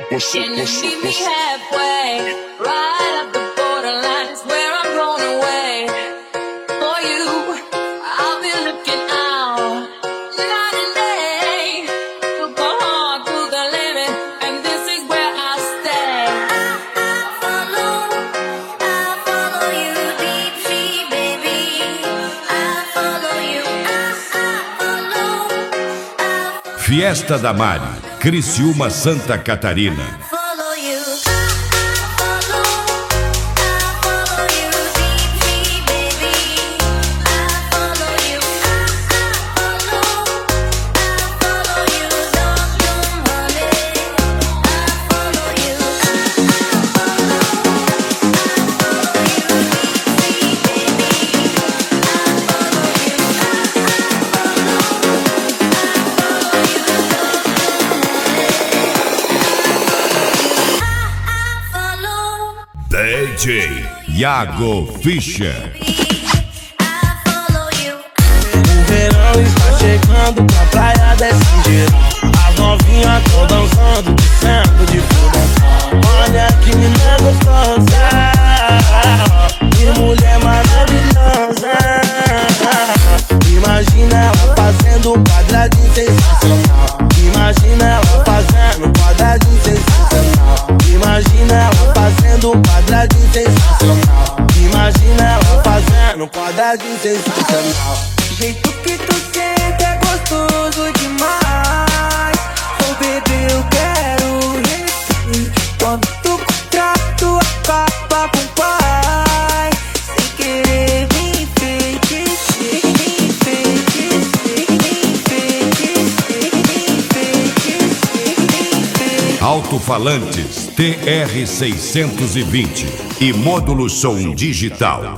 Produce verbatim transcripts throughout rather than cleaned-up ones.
Can you meet me halfway? Right up the borderline is where I'm blown away. For you, I'll be looking out night and day. Took my heart to the limit, and this is where I stay. I, I follow, I follow you deep sea, baby. I follow you, I, I follow, I follow. Fiesta da Mari, Criciúma, Santa Catarina. D J Iago Fischer. O verão está chegando pra praia desse jeito. As novinhas tão dançando, descendo de fundo. Olha que menina gostosa, que mulher maravilhosa. Imagina ela fazendo um quadradinho sensacional. Imagina ela fazendo um quadradinho sensacional. Imagina ela fazendo um quadradinho sensacional. Imagina ela fazendo um quadradinho sensacional. O jeito que tu sente é gostoso demais. Oh bebê, eu quero repetir. Quando tu contrato acaba com o pai. Sem querer me enfeitiçar, me enfeitiçar, me enfeitiçar, me enfeitiçar, me enfeitiçar. Alto-falantes T R seiscentos e vinte e módulo som digital.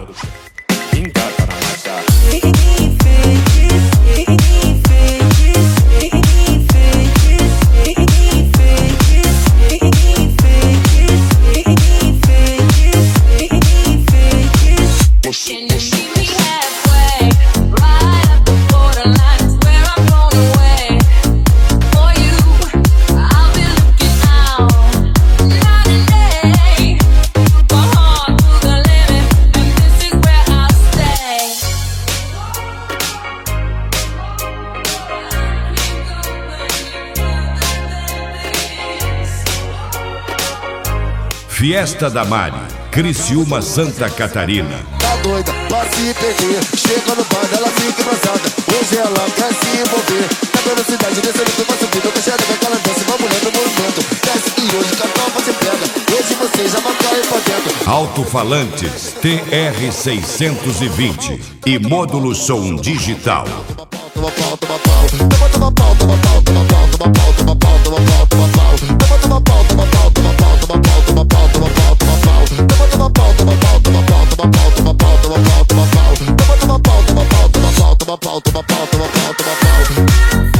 Fiesta da Mari, Criciúma, Santa Catarina. Tá doida, pra se perder. Chega no bar, ela fica embrasada. Hoje ela quer se envolver. Na velocidade, descendo que vai subir. Eu quero com aquela dança, uma mulher no movimento. Desce e hoje cantar você pega. Hoje você já vai cair pra dentro. Alto-falantes T R seiscentos e vinte e módulo som digital. Toma pau, toma pau, toma toma pau, toma pau, toma pau, toma pau, toma pau, toma pau, toma pau, toma toma pau, toma pau, toma pau, toma pau, toma pau, toma pau, toma pau, toma toma pau, toma pau, toma pau, toma pau, toma pau, toma pau, toma pau, toma toma pau, toma pau, toma pau, toma pau, toma pau, toma pau, toma pau, toma pau.